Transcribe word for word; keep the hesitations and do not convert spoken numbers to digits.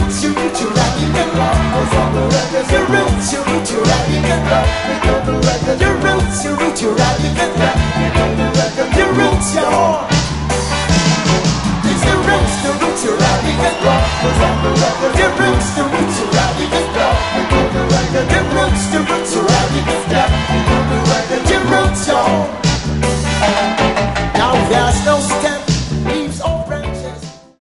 roots, your roots, your right and wrong. Cause on the record, your roots, your roots, your right and wrong. Make on the record, your roots, your roots, your right and wrong. Make on the record, your roots, your horn. It's the roots, the roots, your right and wrong. Cause on the record, your roots, the roots, your